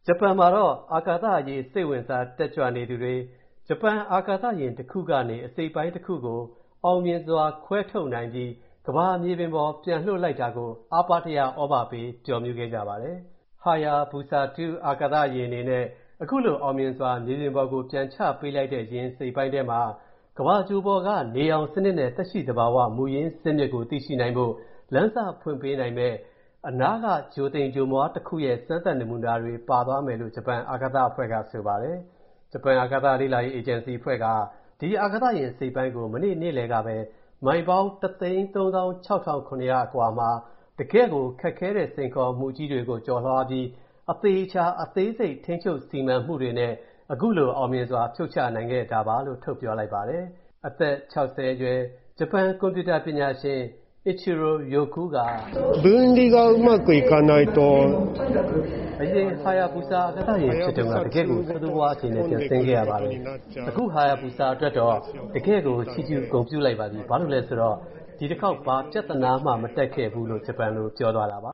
ဂျပန်မှာတော့အာကာသအရေးစိတ်ဝင်စားတက်ကြွနေသူတွေဂျပန်အာကာသယာဉ်တစ်ခုကနေအစိပ်ပိုင်းတစ်ခုကိုအောင်မြင်စွာခွဲထုတ်နိုင်ပြီးကမ္ဘာမြေပြင်ပေါ်ပြန်လွှတ်လိုက်တာကိုအားပါတရဩဘာပေးပျော်မြူခဲ့ကြပါတယ်။ Hayabusa 2အာကာသယာဉ်အနေနဲ့အခုလိုအောင်မြင်စွာမြေပြင်ပေါ်ကိုပြန်ချပေးလိုက်တဲ့ယာဉ်စိပ်ပိုင်းထဲမှာကမ္ဘာဂြိုလ်ပေါ်ကနေအောင်စနစ်နဲ့သက်ရှိသဘာဝမူရင်းစနစ်ကိုသိရှိနိုင်ဖို့လမ်းစဖွင့်ပေးနိုင်မဲ့အနားကဂျိုသိမ်ဂျိုမွားတစ်ခုရဲ့စမ်းသပ်နမူနာတွေပါသွားမယ်လို့ဂျပန်အာကာသအဖွဲ့ကဆိုပါတယ်။ဂျပန်အာကာသလေ့လာရေးအေဂျင်စီအဖွဲ့ကဒီအာကာသယာဉ်စိပ်ပိုင်းကိုမနေ့နေ့လယ်ကပဲမိုင်ပေါင်း 136,700 အကွာမှာတကယ့်ကိုခက်ခဲတဲ့စိန်ခေါ်မှုကြီးတွေကိုကျော်လွှားပြီးအသေးချာအသေးစိတ်ထိန်းချုပ်စီမံမှုတွေနဲ့အခုလိုအောင်မြင်စွာဖြုတ်ချနိုင်ခဲ့တာပါလို့ထုတ်ပြောလိုက်ပါတယ်။အသက် 60 အရွယ်ဂျပန်ကွန်ပျူတာပညာရှင်Ichiro Ryokou က分離がうまくいかないとအရင် Hayabusa အာကာသယာဉ်ဖြစ်တုန်းကတကယ့်ကိုဆိုးဆိုးဝါးအခြေအနေပြန်ဆင်းခဲ့ရပါတယ်။အခု Hayabusa အတွက်တော့တကယ့်ကိုချီးကျူးဂုဏ်ပြုလိုက်ပါပြီ။ဘာလို့လဲဆိုတော့ဒီတစ်ခေါက်ဘာပြဿနာမှမတက်ခဲ့ဘူးလို့ဂျပန်လိုပြောသွားတာပါ